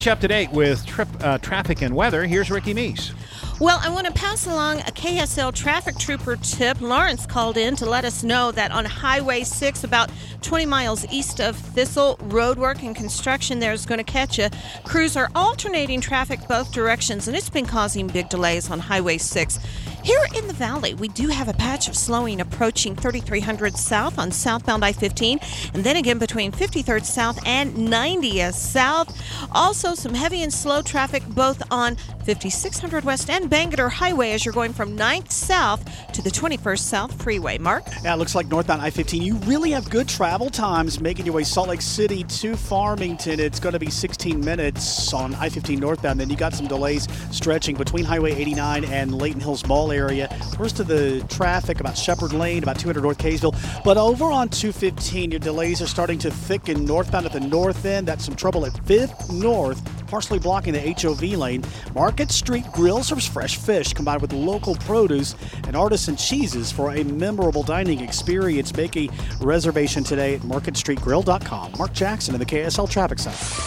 Up to date with traffic and weather. Here's Ricky Meese. Well, I want to pass along a KSL traffic trooper tip. Lawrence called in to let us know that on Highway 6, about 20 miles east of Thistle, roadwork and construction there is going to catch you. Crews are alternating traffic both directions, and it's been causing big delays on Highway 6. Here in the valley, we do have a patch of slowing approaching 3300 south on southbound I-15, and then again between 53rd south and 90th south. Also, some heavy and slow traffic both on 5600 west and Bangerter Highway as you're going from 9th south to the 21st South Freeway. Mark? Yeah, it looks like northbound I-15. You really have good travel times making your way Salt Lake City to Farmington. It's going to be 16 minutes on I-15 northbound. Then you got some delays stretching between Highway 89 and Layton Hills Mall area. First of the traffic about Shepherd Lane, about 200 North Kaysville. But over on 215, your delays are starting to thicken northbound at the north end. That's some trouble at 5th North, partially blocking the HOV lane. Market Street Grill serves fresh fish combined with local produce and artisan cheeses for a memorable dining experience. Make a reservation today at marketstreetgrill.com. Mark Jackson in the KSL Traffic Center.